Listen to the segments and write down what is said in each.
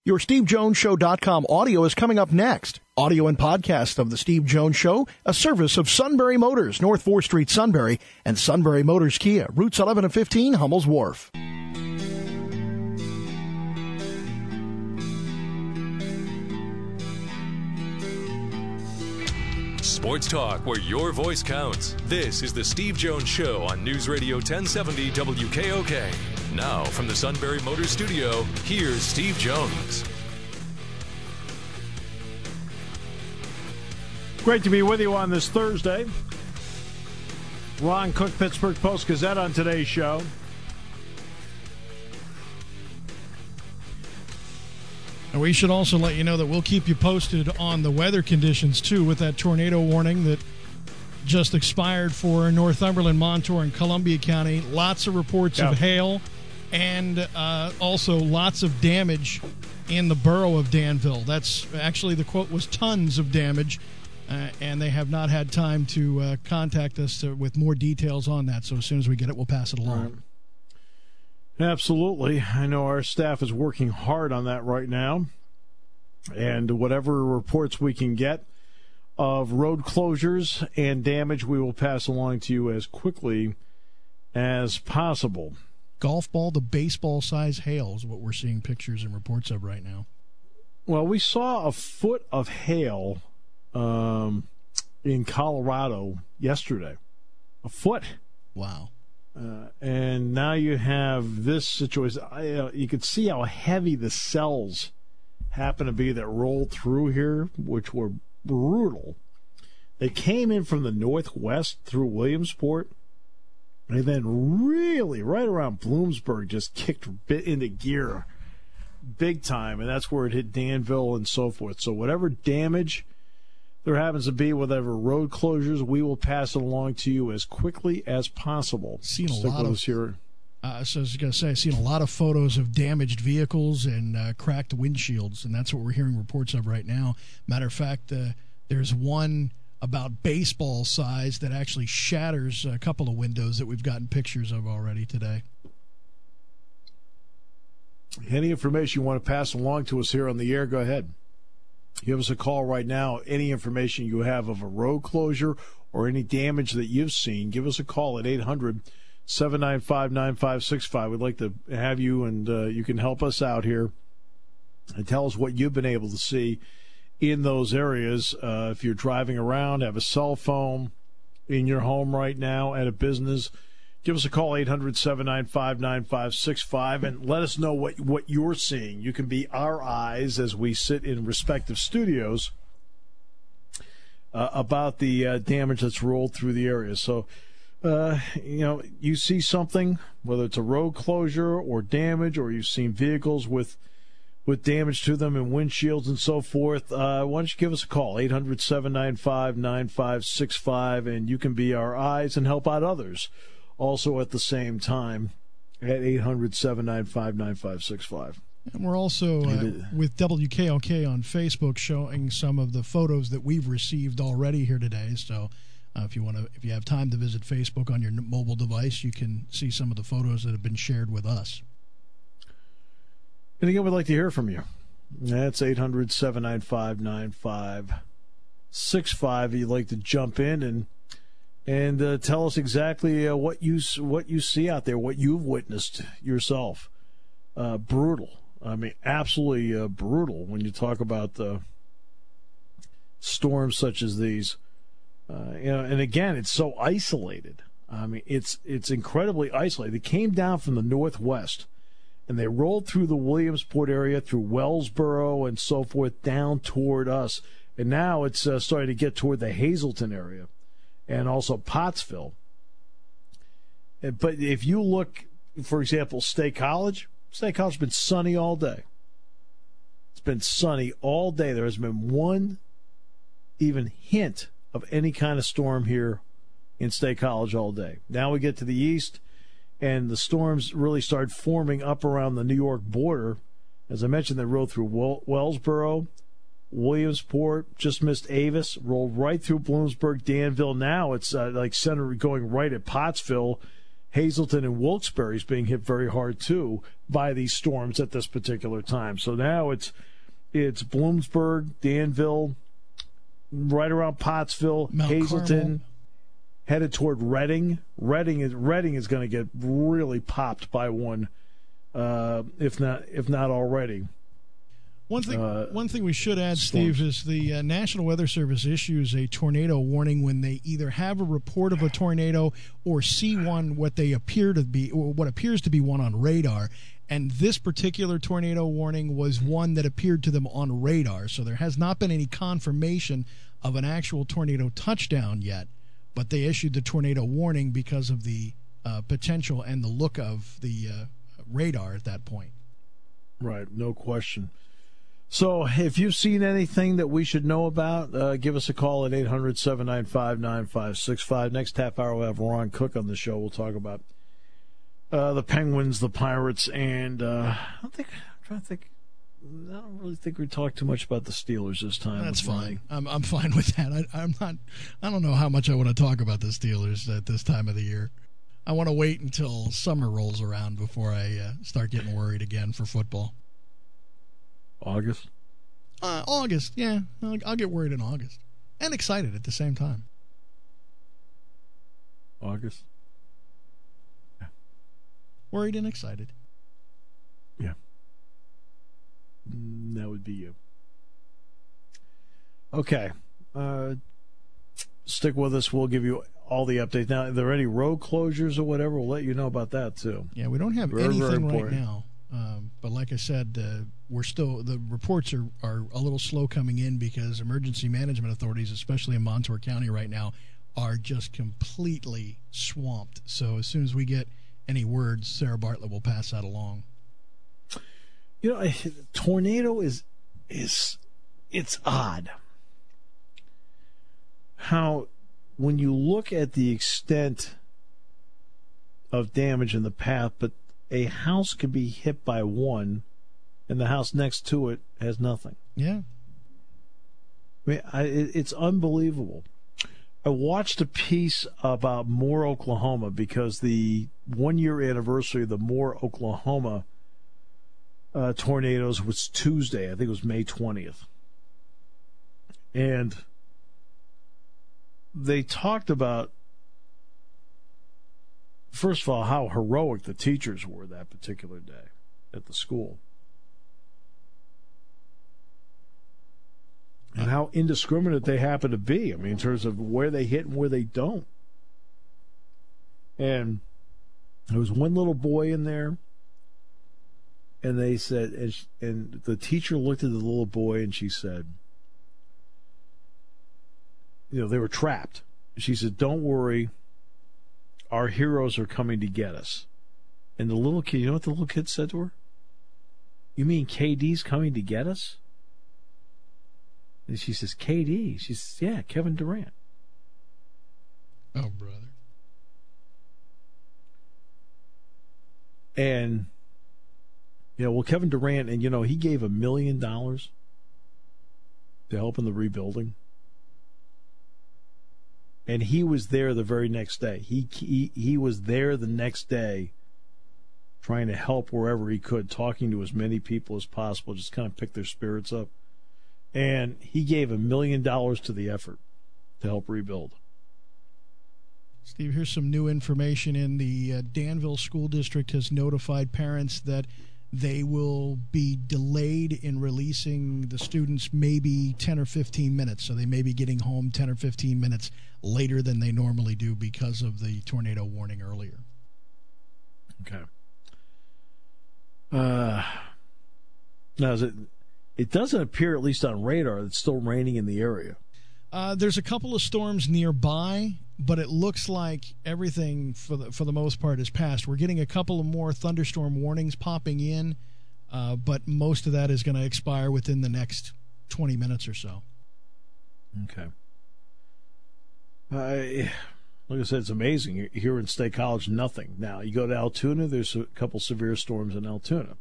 Your SteveJonesShow.com audio is coming up next. Audio and podcast of The Steve Jones Show, a service of Sunbury Motors, North 4th Street, Sunbury, and Sunbury Motors Kia, routes 11 and 15, Hummel's Wharf. Sports talk where your voice counts. This is The Steve Jones Show on News Radio 1070 WKOK. Now, from the Sunbury Motors Studio, here's Steve Jones. Great to be with you on this Thursday. Ron Cook, Pittsburgh Post-Gazette on today's show. And we should also let you know that we'll keep you posted on the weather conditions, too, with that tornado warning that just expired for Northumberland, Montour, and Columbia County. Lots of reports of hail and also lots of damage in the borough of Danville. That's actually, the quote was tons of damage, and they have not had time to contact us with more details on that. So as soon as we get it, we'll pass it along. Absolutely. I know our staff is working hard on that right now. And whatever reports we can get of road closures and damage, we will pass along to you as quickly as possible. Golf ball to baseball size hail is what we're seeing pictures and reports of right now. Well, we saw a foot of hail in Colorado yesterday. A foot. Wow. And now you have this situation. You could see how heavy the cells happen to be that rolled through here, which were brutal. They came in from the northwest through Williamsport, and then really right around Bloomsburg just kicked into gear big time, and that's where it hit Danville and so forth. So whatever damage there happens to be, whatever road closures, we will pass it along to you as quickly as possible. Seen a lot of here. So I was going to say, I've seen a lot of photos of damaged vehicles and cracked windshields, and that's what we're hearing reports of right now. Matter of fact, there's one about baseball size that actually shatters a couple of windows that we've gotten pictures of already today. Any information you want to pass along to us here on the air, go ahead. Give us a call right now. Any information you have of a road closure or any damage that you've seen, give us a call at 800-795-9565. We'd like to have you, and you can help us out here and tell us what you've been able to see in those areas. If you're driving around, have a cell phone in your home right now, at a business, give us a call, 800-795-9565, and let us know what you're seeing. You can be our eyes as we sit in respective studios about the damage that's rolled through the area. So, you see something, whether it's a road closure or damage, or you've seen vehicles with damage to them and windshields and so forth, why don't you give us a call, 800-795-9565, and you can be our eyes and help out others also at the same time at 800-795-9565. And we're also with WKOK on Facebook showing some of the photos that we've received already here today. So if you have time to visit Facebook on your mobile device, you can see some of the photos that have been shared with us. And again, we'd like to hear from you. That's 800-795-9565. If you'd like to jump in and tell us exactly what you see out there, what you've witnessed yourself. Brutal. I mean, absolutely brutal when you talk about storms such as these. And again, it's so isolated. I mean, it's incredibly isolated. They came down from the northwest, and they rolled through the Williamsport area, through Wellsboro and so forth, down toward us. And now it's starting to get toward the Hazleton area and also Pottsville. But if you look, for example, State College has been sunny all day. It's been sunny all day. There has been one even hint of any kind of storm here in State College all day. Now we get to the east, and the storms really start forming up around the New York border. As I mentioned, they rode through Wellsboro, Williamsport, just missed Avis, rolled right through Bloomsburg, Danville. Now it's like center going right at Pottsville Hazleton and Wilkes-Barre is being hit very hard too by these storms at this particular time. So now it's Bloomsburg, Danville, right around Pottsville, Mount Hazleton, Carmel. headed toward Reading. Reading is going to get really popped by one, if not already. One thing we should add, storms. Steve, is the National Weather Service issues a tornado warning when they either have a report of a tornado or see one what appears to be one on radar. And this particular tornado warning was one that appeared to them on radar. So there has not been any confirmation of an actual tornado touchdown yet, but they issued the tornado warning because of the potential and the look of the radar at that point. Right, no question. So if you've seen anything that we should know about, give us a call at 800-795-9565. Next half hour, we'll have Ron Cook on the show. We'll talk about the Penguins, the Pirates, and I don't really think we talked too much about the Steelers this time. That's fine. I'm fine with that. I don't know how much I want to talk about the Steelers at this time of the year. I want to wait until summer rolls around before I start getting worried again for football. August? August, yeah. I'll get worried in August. And excited at the same time. August? Yeah. Worried and excited. Yeah. That would be you. Okay. Stick with us. We'll give you all the updates. Now, are there any road closures or whatever? We'll let you know about that, too. Yeah, we don't have anything right now. But like I said, the reports are a little slow coming in because emergency management authorities, especially in Montour County right now, are just completely swamped. So as soon as we get any words, Sarah Bartlett will pass that along. You know, tornado is it's odd how when you look at the extent of damage in the path, but a house could be hit by one, and the house next to it has nothing. Yeah. I mean, it's unbelievable. I watched a piece about Moore, Oklahoma, because the 1-year anniversary of the Moore, Oklahoma tornadoes was Tuesday. I think it was May 20th. And they talked about, first of all, how heroic the teachers were that particular day at the school. And how indiscriminate they happen to be. I mean, in terms of where they hit and where they don't. And there was one little boy in there, and they said, and the teacher looked at the little boy and she said, they were trapped. She said, "Don't worry. Our heroes are coming to get us." And the little kid, you know what the little kid said to her? "You mean KD's coming to get us?" And she says, "KD?" She says, "Yeah, Kevin Durant." Oh, brother. And, Kevin Durant, and, he gave $1 million to help in the rebuilding. And he was there the very next day. He was there the next day trying to help wherever he could, talking to as many people as possible, just kind of pick their spirits up. And he gave $1 million to the effort to help rebuild. Steve, here's some new information. In the Danville School District has notified parents that they will be delayed in releasing the students maybe 10 or 15 minutes. So they may be getting home 10 or 15 minutes later than they normally do because of the tornado warning earlier. Okay. Now, it doesn't appear, at least on radar, that it's still raining in the area. There's a couple of storms nearby, but it looks like everything for the most part is passed. We're getting a couple of more thunderstorm warnings popping in, but most of that is going to expire within the next 20 minutes or so. Okay. Like I said, it's amazing. Here in State College, nothing. Now, you go to Altoona, there's a couple severe storms in Altoona.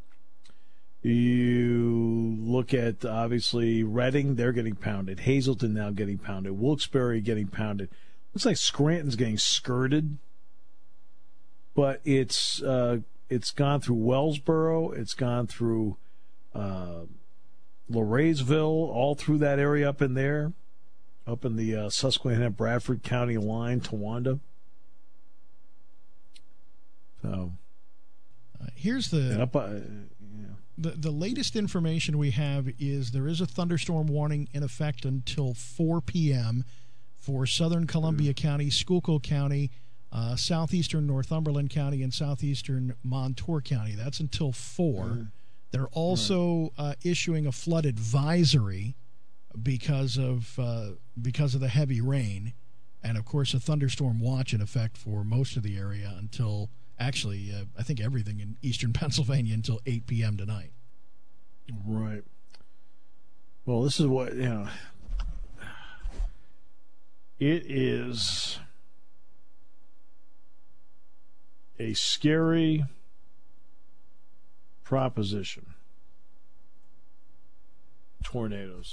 You look at, obviously, Reading, they're getting pounded. Hazleton now getting pounded. Wilkes-Barre getting pounded. Looks like Scranton's getting skirted. but it's gone through Wellsboro, it's gone through Laureysville, all through that area up in there, up in the Susquehanna-Bradford County line, Towanda. So here's the latest information we have is there is a thunderstorm warning in effect until 4 p.m. for southern Columbia County, Schuylkill County, southeastern Northumberland County, and southeastern Montour County. That's until 4. They're also issuing a flood advisory because of the heavy rain, and of course a thunderstorm watch in effect for most of the area until actually I think everything in eastern Pennsylvania until 8 p.m. tonight. Right. Well, this is what it is a scary proposition. Tornadoes.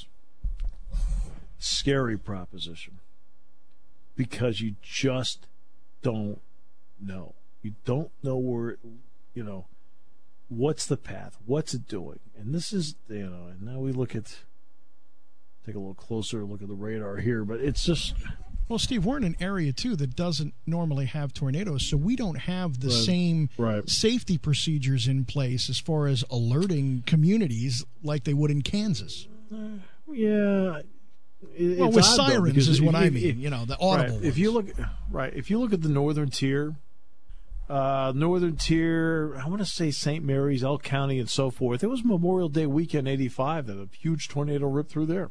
Scary proposition. Because you just don't know. You don't know where, what's the path? What's it doing? And this is, and now we take a little closer look at the radar here, but it's just... Well, Steve, we're in an area, too, that doesn't normally have tornadoes, so we don't have the same safety procedures in place as far as alerting communities like they would in Kansas. Yeah. Well, with sirens is what I mean, the audible ones. If you look at the northern tier, I want to say St. Mary's, Elk County, and so forth, it was Memorial Day weekend 85 that a huge tornado ripped through there.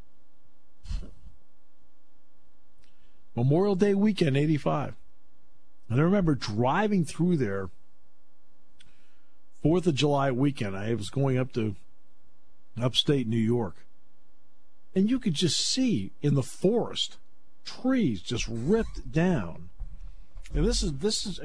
Memorial Day weekend 85. And I remember driving through there 4th of July weekend. I was going up to upstate New York. And you could just see in the forest trees just ripped down. And this is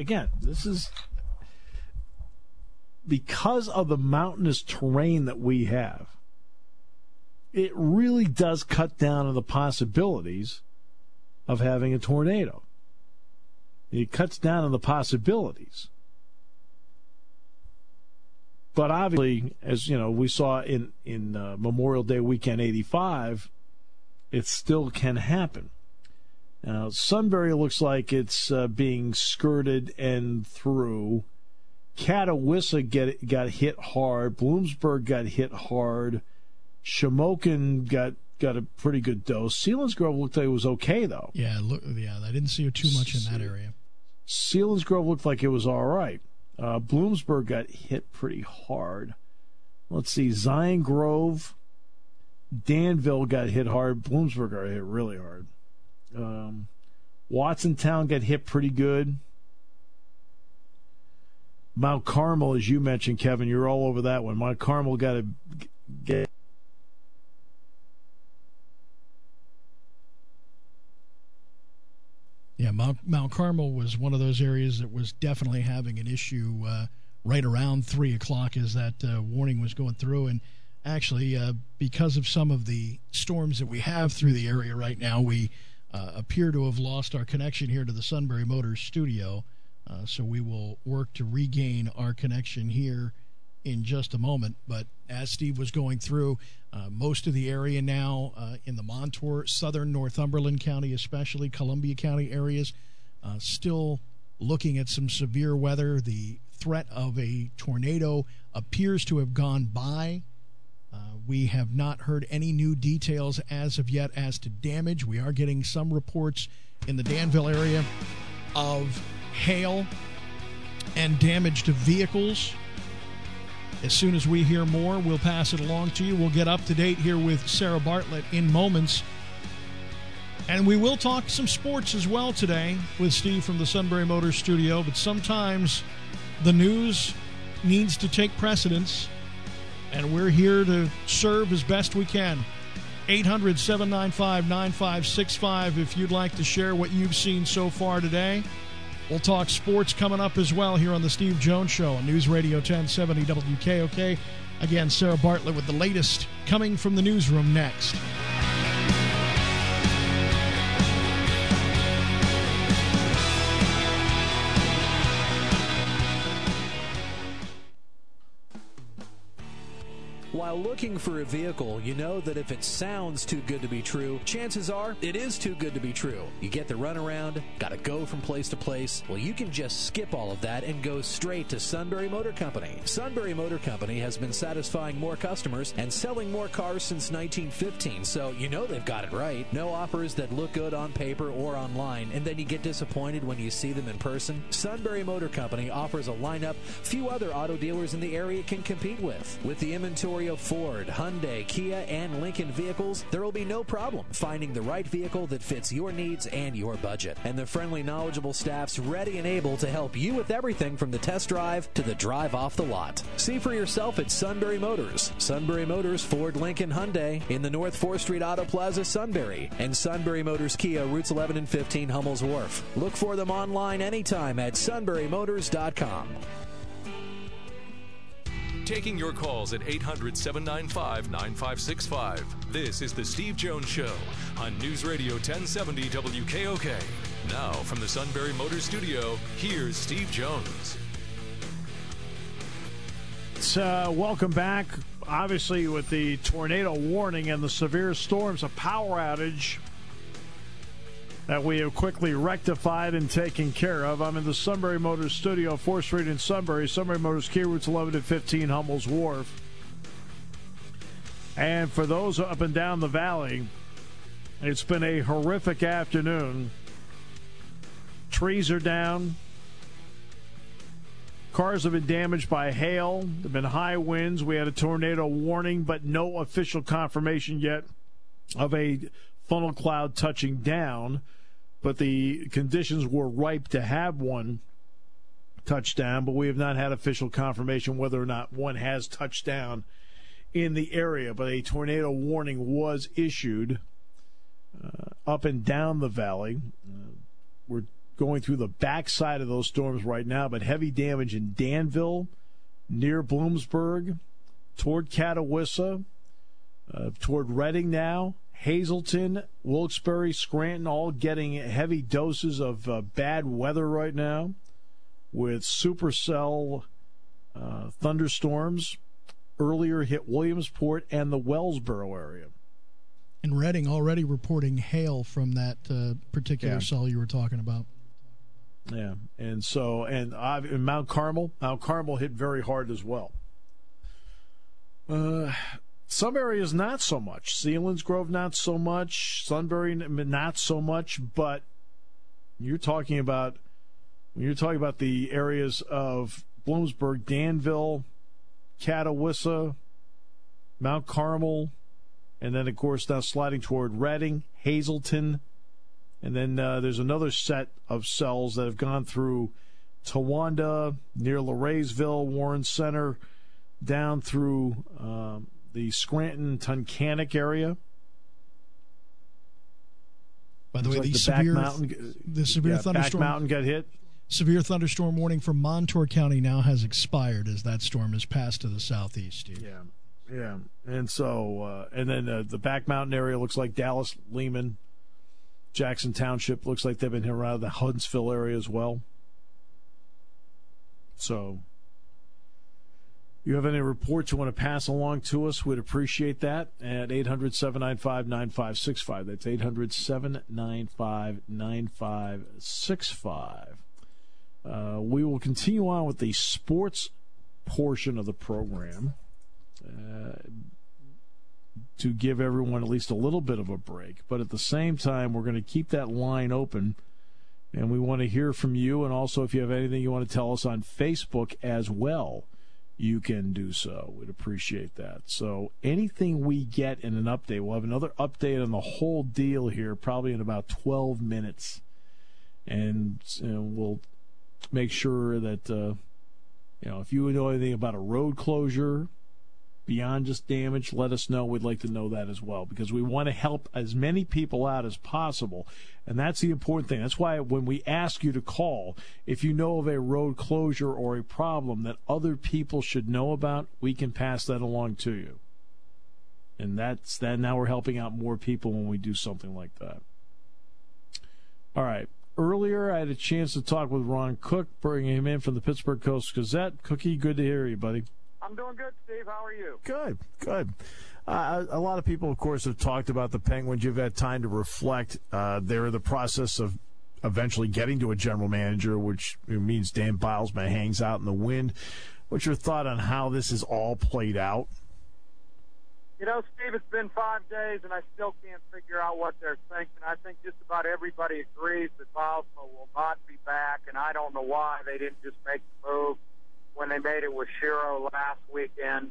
because of the mountainous terrain that we have. It really does cut down on the possibilities of having a tornado. It cuts down on the possibilities. But obviously, as we saw in Memorial Day weekend 85, it still can happen. Now, Sunbury looks like it's being skirted and through. Catawissa got hit hard. Bloomsburg got hit hard. Shamokin got a pretty good dose. Selinsgrove looked like it was okay, though. Yeah, I didn't see too much in that area. Selinsgrove looked like it was all right. Bloomsburg got hit pretty hard. Let's see, Zion Grove, Danville got hit hard. Bloomsburg got hit really hard. Watsontown got hit pretty good. Mount Carmel, as you mentioned, Kevin, you're all over that one. Mount Carmel got to get... Yeah, Mount Carmel was one of those areas that was definitely having an issue right around 3 o'clock as that warning was going through. And actually, because of some of the storms that we have through the area right now, we appear to have lost our connection here to the Sunbury Motors studio. So we will work to regain our connection here in just a moment. But as Steve was going through, most of the area now in the Montour, southern Northumberland County, especially Columbia County areas, still looking at some severe weather. The threat of a tornado appears to have gone by. We have not heard any new details as of yet as to damage. We are getting some reports in the Danville area of hail and damage to vehicles. As soon as we hear more, we'll pass it along to you. We'll get up to date here with Sarah Bartlett in moments. And we will talk some sports as well today with Steve from the Sunbury Motors studio. But sometimes the news needs to take precedence, and we're here to serve as best we can. 800-795-9565 if you'd like to share what you've seen so far today. We'll talk sports coming up as well here on the Steve Jones Show on News Radio 1070 WKOK. Again, Sarah Bartlett with the latest coming from the newsroom next. Now, looking for a vehicle, you know that if it sounds too good to be true, chances are it is too good to be true. You get the runaround, got to go from place to place. Well, you can just skip all of that and go straight to Sunbury Motor Company. Sunbury Motor Company has been satisfying more customers and selling more cars since 1915, so you know they've got it right. No offers that look good on paper or online, and then you get disappointed when you see them in person. Sunbury Motor Company offers a lineup few other auto dealers in the area can compete with. With the inventory of Ford, Hyundai, Kia, and Lincoln vehicles, there will be no problem finding the right vehicle that fits your needs and your budget. And the friendly, knowledgeable staff's ready and able to help you with everything from the test drive to the drive off the lot. See for yourself at Sunbury Motors. Sunbury Motors, Ford, Lincoln, Hyundai in the North 4th Street Auto Plaza, Sunbury. And Sunbury Motors Kia, routes 11 and 15, Hummel's Wharf. Look for them online anytime at sunburymotors.com. Taking your calls at 800-795-9565. This is the Steve Jones Show on News Radio 1070 WKOK. Now, from the Sunbury Motors Studio, here's Steve Jones. Welcome back. Obviously, with the tornado warning and the severe storms, a power outage that we have quickly rectified and taken care of. I'm in the Sunbury Motors Studio, 4th Street in Sunbury. Sunbury Motors Kia, routes 11 and 15, Hummel's Wharf. And for those up and down the valley, it's been a horrific afternoon. Trees are down. Cars have been damaged by hail. There have been high winds. We had a tornado warning, but no official confirmation yet of a funnel cloud touching down. But the conditions were ripe to have one touch down, but we have not had official confirmation whether or not one has touched down in the area. But a tornado warning was issued up and down the valley. We're going through the backside of those storms right now, but heavy damage in Danville, near Bloomsburg, toward Catawissa, toward Reading now, Hazleton, Wilkes-Barre, Scranton, all getting heavy doses of bad weather right now with supercell thunderstorms. Earlier hit Williamsport and the Wellsboro area. And Reading already reporting hail from that particular cell you were talking about. Yeah, and so, and Mount Carmel hit very hard as well. Some areas not so much. Selinsgrove not so much. Sunbury not so much. But when you're talking about the areas of Bloomsburg, Danville, Catawissa, Mount Carmel, and then of course now sliding toward Reading, Hazleton, and then there's another set of cells that have gone through Towanda, near Laraysville, Warren Center, down through the Scranton, Tunkhannock area. By the way, like the severe thunderstorm, Back Mountain got hit. Severe thunderstorm warning for Montour County now has expired as that storm has passed to the southeast, Steve. Yeah. And so, and then the Back Mountain area looks like Dallas, Lehman, Jackson Township looks like they've been hit around the Huntsville area as well. So, you have any reports you want to pass along to us, we'd appreciate that at 800-795-9565. That's 800-795-9565. We will continue on with the sports portion of the program to give everyone at least a little bit of a break. But at the same time, we're going to keep that line open, and we want to hear from you. And also, if you have anything you want to tell us on Facebook as well, you can do so. We'd appreciate that. So anything we get in an update, we'll have another update on the whole deal here probably in about 12 minutes. And we'll make sure that, if you know anything about a road closure beyond just damage, let us know. We'd like to know that as well, because we want to help as many people out as possible. And that's the important thing. That's why when we ask you to call, if you know of a road closure or a problem that other people should know about, we can pass that along to you. And that's that. Now we're helping out more people when we do something like that. All right. Earlier, I had a chance to talk with Ron Cook, bringing him in from the Pittsburgh Coast Gazette. Cookie, good to hear you, buddy. I'm doing good, Steve. How are you? Good. A lot of people, of course, have talked about the Penguins. You've had time to reflect. They're in the process of eventually getting to a general manager, which means Dan Bilesma hangs out in the wind. What's your thought on how this is all played out? You know, Steve, it's been 5 days, and I still can't figure out what they're thinking. I think just about everybody agrees that Bilesma will not be back, and I don't know why they didn't just make the move when they made it with Shiro last weekend,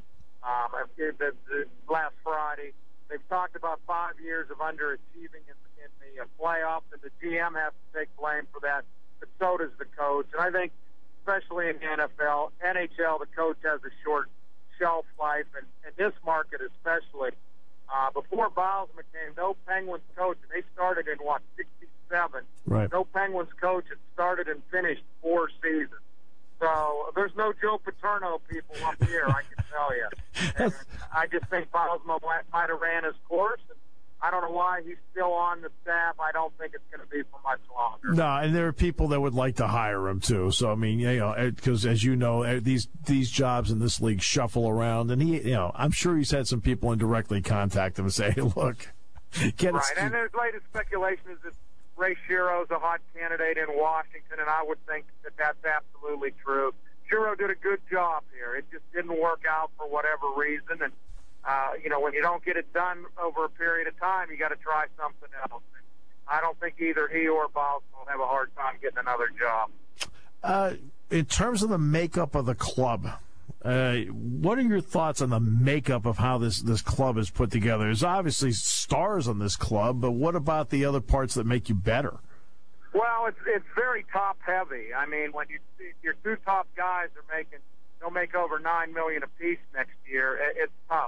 last Friday. They've talked about 5 years of underachieving in the playoffs, and the GM has to take blame for that, but so does the coach. And I think, especially in the NHL, the coach has a short shelf life, and this market especially. Before Bilesma came, no Penguins coach, and they started in, 67. Right. No Penguins coach had started and finished 4 seasons. So there's no Joe Paterno people up here, I can tell you. And I just think Bilesma might have ran his course. And I don't know why he's still on the staff. I don't think it's going to be for much longer. No, and there are people that would like to hire him too. So I mean, because as you know, these jobs in this league shuffle around, and I'm sure he's had some people indirectly contact him and say, "Hey, look, get right." And there's latest speculation is that Ray Shiro's a hot candidate in Washington, and I would think that that's absolutely true. Shiro did a good job here. It just didn't work out for whatever reason, and when you don't get it done over a period of time, you got to try something else. And I don't think either he or Bilesma will have a hard time getting another job. In terms of the makeup of the club, what are your thoughts on the makeup of how this club is put together? There's obviously stars on this club, but what about the other parts that make you better? Well, it's very top heavy. I mean, when your 2 top guys they'll make over $9 million apiece next year. It's tough.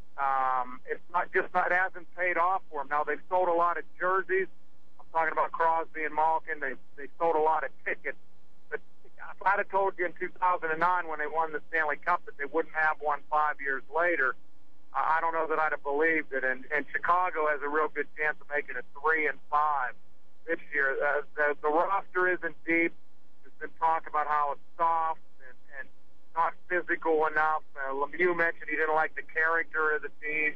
It hasn't paid off for them. Now they've sold a lot of jerseys. I'm talking about Crosby and Malkin. They sold a lot of tickets. But if I'd have told you in 2009 when they won the Stanley Cup that they wouldn't have one 5 years later, I don't know that I'd have believed it. And Chicago has a real good chance of making it 3 and 5 this year. The roster isn't deep. There's been talk about how it's soft and not physical enough. Lemieux mentioned he didn't like the character of the team.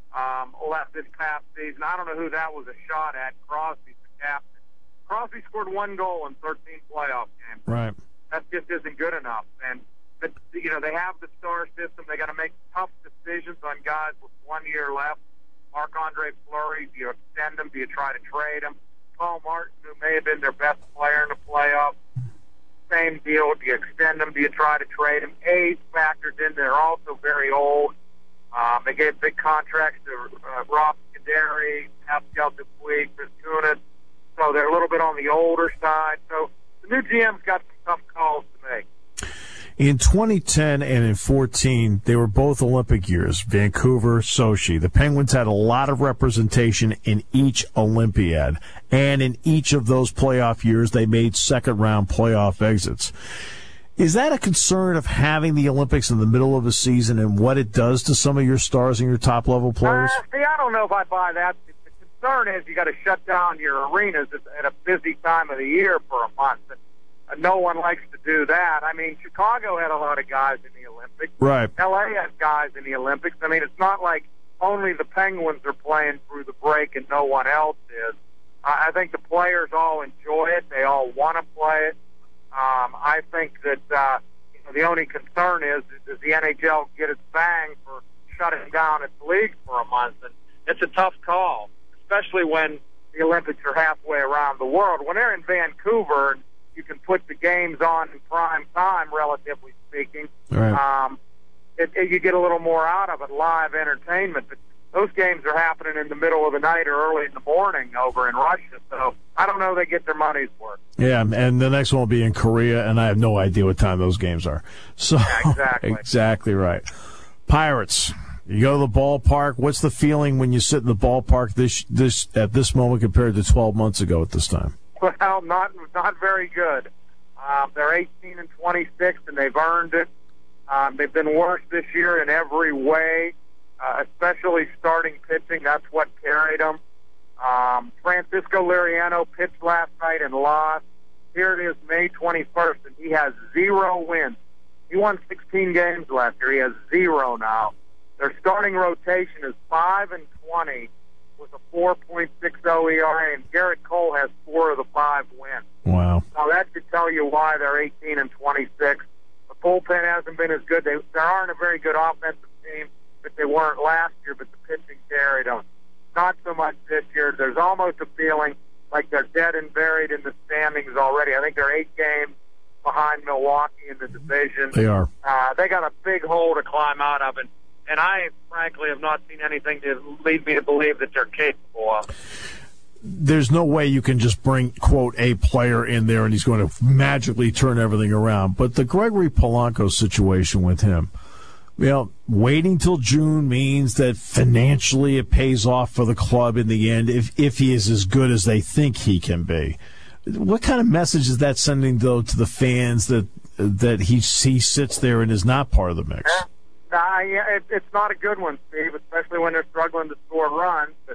Left this past season. I don't know who that was a shot at. Crosby's the captain. Crosby scored 1 goal in 13 playoff games. Right. That just isn't good enough. And they have the star system. They got to make tough decisions on guys with 1 year left. Marc-Andre Fleury, do you extend him? Do you try to trade him? Paul Martin, who may have been their best player in the playoffs, same deal. Do you extend him? Do you try to trade him? Age factors in. They're also very old. They gave big contracts to Rob Scuderi, Pascal Dupuis, Chris Kunitz. So they're a little bit on the older side. So the new GM's got some tough calls to make. In 2010 and in 2014, they were both Olympic years, Vancouver, Sochi. The Penguins had a lot of representation in each Olympiad, and in each of those playoff years, they made second-round playoff exits. Is that a concern of having the Olympics in the middle of a season and what it does to some of your stars and your top-level players? I don't know if I buy that. The concern is you got to shut down your arenas at a busy time of the year for a month. And no one likes to do that. I mean, Chicago had a lot of guys in the Olympics. Right. L.A. has guys in the Olympics. I mean, it's not like only the Penguins are playing through the break and no one else is. I think the players all enjoy it. They all want to play it. I think that the only concern is does the NHL get its bang for shutting down its league for a month? And it's a tough call, especially when the Olympics are halfway around the world. When they're in Vancouver and you can put the games on in prime time, relatively speaking, right. You get a little more out of it, live entertainment. But those games are happening in the middle of the night or early in the morning over in Russia. So I don't know they get their money's worth. Yeah, and the next one will be in Korea, and I have no idea what time those games are. So yeah, exactly. Exactly right. Pirates, you go to the ballpark. What's the feeling when you sit in the ballpark this at this moment compared to 12 months ago at this time? Well, not very good. They're 18 and 26, and they've earned it. They've been worse this year in every way, especially starting pitching. That's what carried them. Francisco Liriano pitched last night and lost. Here it is, May 21st, and he has 0 wins. He won 16 games last year. He has 0 now. Their starting rotation is 5-20 with a 4.60 ERA, and Garrett Cole has 4 of the 5 wins. Wow. Now that should tell you why they're 18-26. The bullpen hasn't been as good. They aren't a very good offensive team, but they weren't last year, but the pitching carried them. Not so much this year. There's almost a feeling like they're dead and buried in the standings already. I think they're 8 games behind Milwaukee in the division. They are. They got a big hole to climb out of, and I frankly have not seen anything to lead me to believe that they're capable of. There's no way you can just bring, quote, a player in there and he's going to magically turn everything around. But the Gregory Polanco situation with him, waiting till June means that financially it pays off for the club in the end if he is as good as they think he can be. What kind of message is that sending, though, to the fans that he sits there and is not part of the mix? It's not a good one, Steve, especially when they're struggling to score runs. But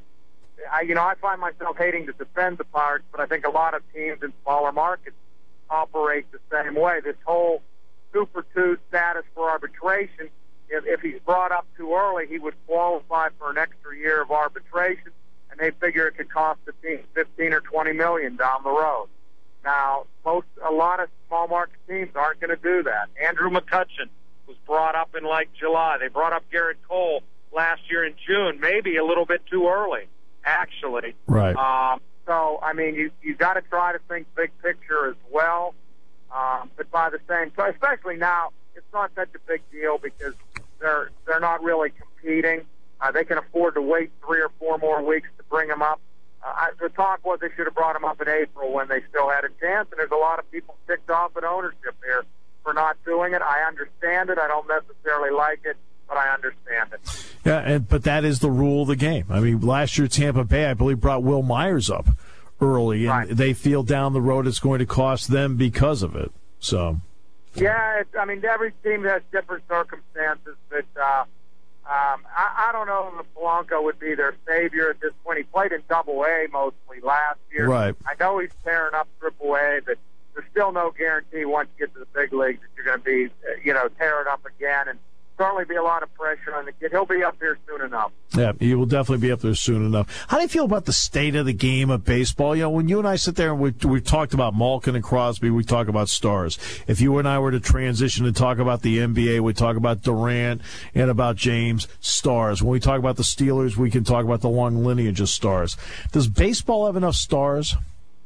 I find myself hating to defend the Pirates, but I think a lot of teams in smaller markets operate the same way. This whole Super 2 status for arbitration, if he's brought up too early, he would qualify for an extra year of arbitration, and they figure it could cost the team $15 or $20 million down the road. Now, a lot of small market teams aren't going to do that. Andrew McCutchen was brought up in July. They brought up Garrett Cole last year in June, maybe a little bit too early, actually. Right. So, you got to try to think big picture as well. But by the same time, especially now, it's not such a big deal because they're not really competing. They can afford to wait 3 or 4 more weeks to bring them up. The talk was they should have brought them up in April when they still had a chance, and there's a lot of people ticked off at ownership here for not doing it. I understand it. I don't necessarily like it, but I understand it. Yeah, but that is the rule of the game. Last year Tampa Bay, I believe, brought Will Myers up early, and right. They feel down the road it's going to cost them because of it. So, yeah, every team has different circumstances, but I don't know if Polanco would be their savior at this point. He played in Double-A mostly last year. Right. I know he's tearing up Triple-A, but there's still no guarantee once you get to the big leagues that you're going to be, tear it up again, and certainly be a lot of pressure on the kid. He'll be up there soon enough. Yeah, he will definitely be up there soon enough. How do you feel about the state of the game of baseball? When you and I sit there and we talked about Malkin and Crosby, we talk about stars. If you and I were to transition and talk about the NBA, we talk about Durant and about James, stars. When we talk about the Steelers, we can talk about the long lineage of stars. Does baseball have enough stars?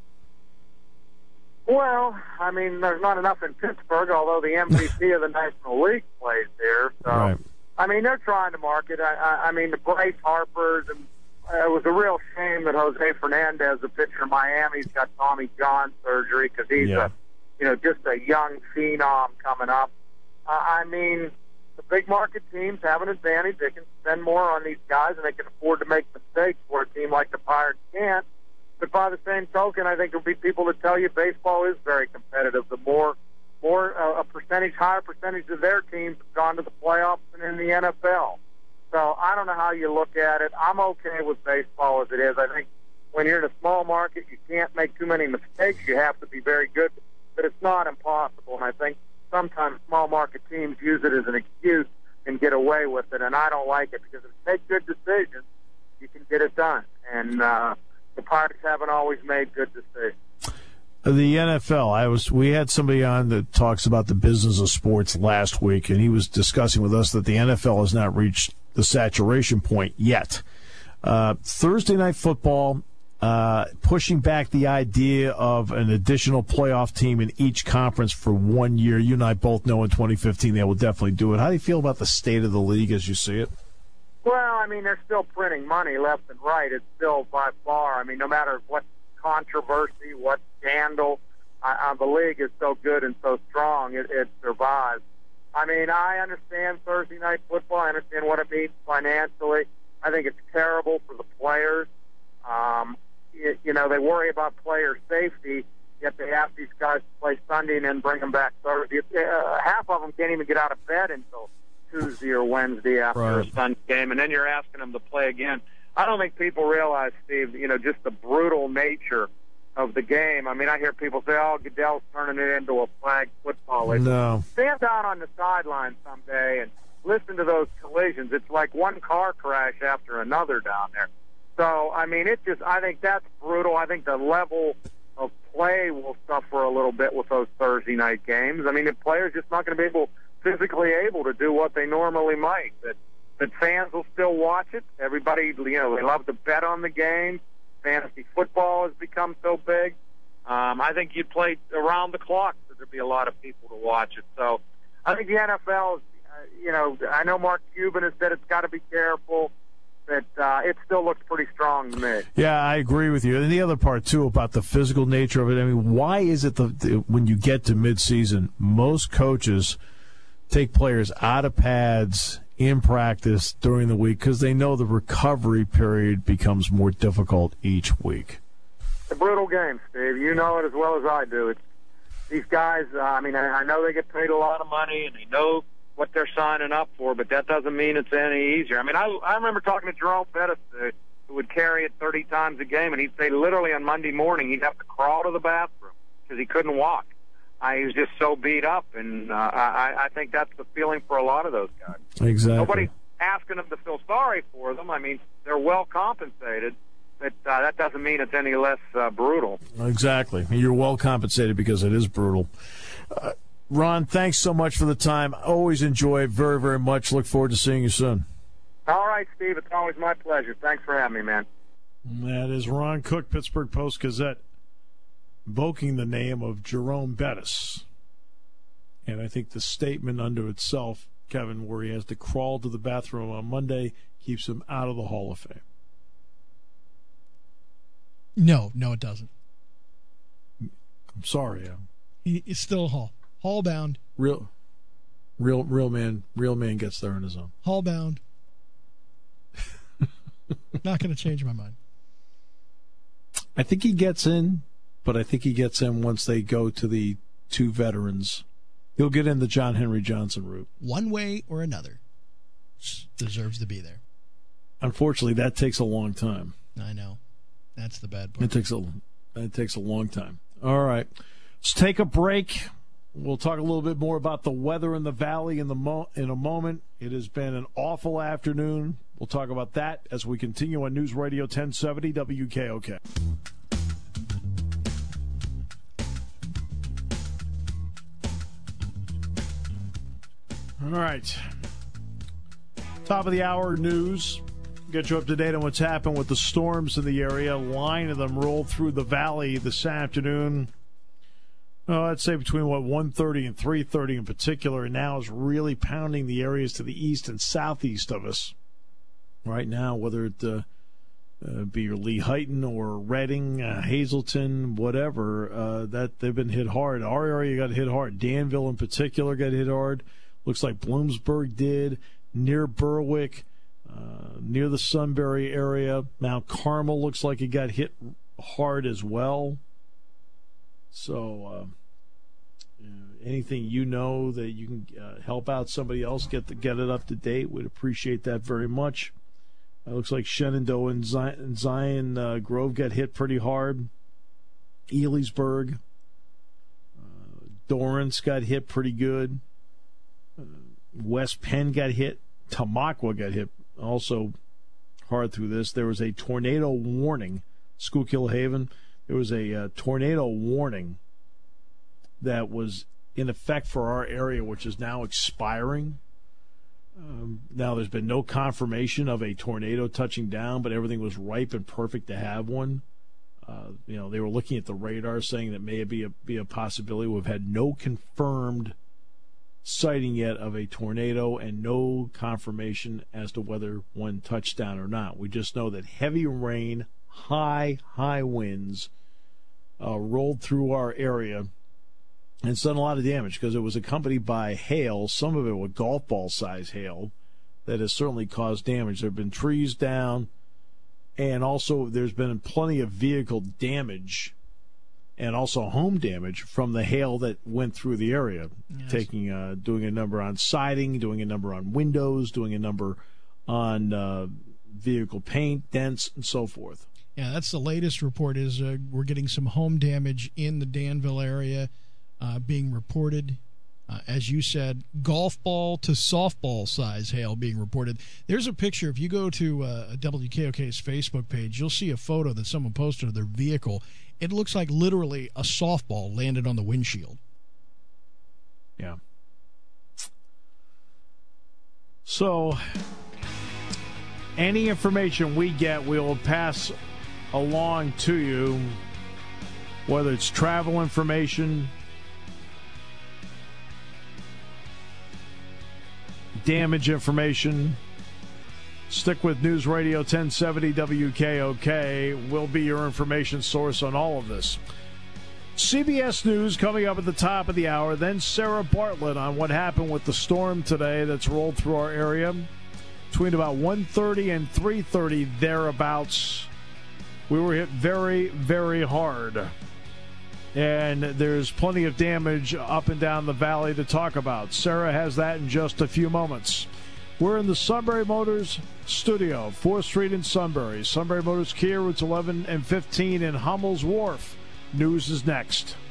Well, there's not enough in Pittsburgh, although the MVP of the National League plays there. So, right. They're trying to market. The Bryce Harpers, and it was a real shame that Jose Fernandez, the pitcher of Miami's got Tommy John surgery because he's just a young phenom coming up. The big market teams have an advantage. They can spend more on these guys, and they can afford to make mistakes where a team like the Pirates can't. But by the same token, I think there'll be people that tell you baseball is very competitive. The more higher percentage of their teams have gone to the playoffs than in the NFL. So I don't know how you look at it. I'm okay with baseball as it is. I think when you're in a small market, you can't make too many mistakes. You have to be very good, but it's not impossible. And I think sometimes small market teams use it as an excuse and get away with it, and I don't like it because if you make good decisions, you can get it done. And the Pirates haven't always made good decisions. The NFL, we had somebody on that talks about the business of sports last week, and he was discussing with us that the NFL has not reached the saturation point yet. Thursday Night Football, pushing back the idea of an additional playoff team in each conference for 1 year. You and I both know in 2015 they will definitely do it. How do you feel about the state of the league as you see it? Well, they're still printing money left and right. It's still by far, no matter what controversy, what scandal, the league is so good and so strong, it survives. I understand Thursday Night Football. I understand what it means financially. I think it's terrible for the players. They worry about player safety, yet they ask these guys to play Sunday and then bring them back Thursday. Half of them can't even get out of bed until Tuesday or Wednesday after a Sunday game, and then you're asking them to play again. I don't think people realize, Steve, just the brutal nature of the game. I mean, I hear people say, "Oh, Goodell's turning it into a flag football." No. Stand down on the sideline someday and listen to those collisions. It's like one car crash after another down there. So, I mean, I think that's brutal. I think the level of play will suffer a little bit with those Thursday night games. I mean, the players just not going to be physically able to do what they normally might. But fans will still watch it. Everybody, they love to bet on the game. Fantasy football has become so big. I think you'd play around the clock, so there'd be a lot of people to watch it. So I think the NFL is, I know Mark Cuban has said it's got to be careful, but it still looks pretty strong to me. Yeah, I agree with you. And the other part, too, about the physical nature of it, I mean, why is it when you get to midseason, most coaches take players out of pads in practice during the week because they know the recovery period becomes more difficult each week? It's a brutal game, Steve. You know it as well as I do. These guys, I know they get paid a lot of money and they know what they're signing up for, but that doesn't mean it's any easier. I mean, I remember talking to Jerome Bettis, who would carry it 30 times a game, and he'd say literally on Monday morning he'd have to crawl to the bathroom because he couldn't walk. He was just so beat up, and I think that's the feeling for a lot of those guys. Exactly. Nobody's asking them to feel sorry for them. I mean, they're well compensated, but that doesn't mean it's any less brutal. Exactly. You're well compensated because it is brutal. Ron, thanks so much for the time. Always enjoy it very, very much. Look forward to seeing you soon. All right, Steve. It's always my pleasure. Thanks for having me, man. That is Ron Cook, Pittsburgh Post-Gazette, invoking the name of Jerome Bettis. And I think the statement unto itself, Kevin, where he has to crawl to the bathroom on Monday, keeps him out of the Hall of Fame. No, it doesn't. I'm sorry. He's still Hall bound. Real man gets there on his own. Hall bound. Not going to change my mind. I think he gets in, but I think he gets in once they go to the two veterans. He'll get in the John Henry Johnson route. One way or another. Deserves to be there. Unfortunately, that takes a long time. I know. That's the bad part. It takes a long time. All right. Let's take a break. We'll talk a little bit more about the weather in the valley in a moment. It has been an awful afternoon. We'll talk about that as we continue on News Radio 1070 WKOK. All right. Top of the hour news. Get you up to date on what's happened with the storms in the area. A line of them rolled through the valley this afternoon. I'd say between 1:30 and 3:30 in particular, and now is really pounding the areas to the east and southeast of us. Right now, whether it be your Lehighton or Reading, Hazleton, whatever, that they've been hit hard. Our area got hit hard. Danville in particular got hit hard. Looks like Bloomsburg did. Near Berwick, near the Sunbury area. Mount Carmel looks like it got hit hard as well. So anything you know that you can help out somebody else get it up to date, we'd appreciate that very much. It looks like Shenandoah and Zion Grove got hit pretty hard. Elysburg, Dorrance got hit pretty good. West Penn got hit. Tamaqua got hit also hard through this. There was a tornado warning. Schuylkill Haven. There was a tornado warning that was in effect for our area, which is now expiring. Now, there's been no confirmation of a tornado touching down, but everything was ripe and perfect to have one. They were looking at the radar, saying that may be a possibility. We've had no confirmed sighting yet of a tornado and no confirmation as to whether one touched down or not. We just know that heavy rain, high winds rolled through our area, and it's done a lot of damage because it was accompanied by hail, some of it with golf ball size hail, that has certainly caused damage. There have been trees down, and also there's been plenty of vehicle damage and also home damage from the hail that went through the area, yes. Doing a number on siding, doing a number on windows, doing a number on vehicle paint, dents, and so forth. Yeah, that's the latest report is we're getting some home damage in the Danville area being reported. As you said, golf ball to softball size hail being reported. There's a picture. If you go to WKOK's Facebook page, you'll see a photo that someone posted of their vehicle. It looks like literally a softball landed on the windshield. Yeah. So, any information we get, we'll pass along to you, whether it's travel information, damage information. Stick with News Radio 1070 WKOK. Will be your information source on all of this. CBS News coming up at the top of the hour. Then Sarah Bartlett on what happened with the storm today that's rolled through our area. Between about 1:30 and 3:30, thereabouts, we were hit very, very hard. And there's plenty of damage up and down the valley to talk about. Sarah has that in just a few moments. We're in the Sunbury Motors studio, 4th Street in Sunbury. Sunbury Motors Kia, routes 11 and 15 in Hummel's Wharf. News is next.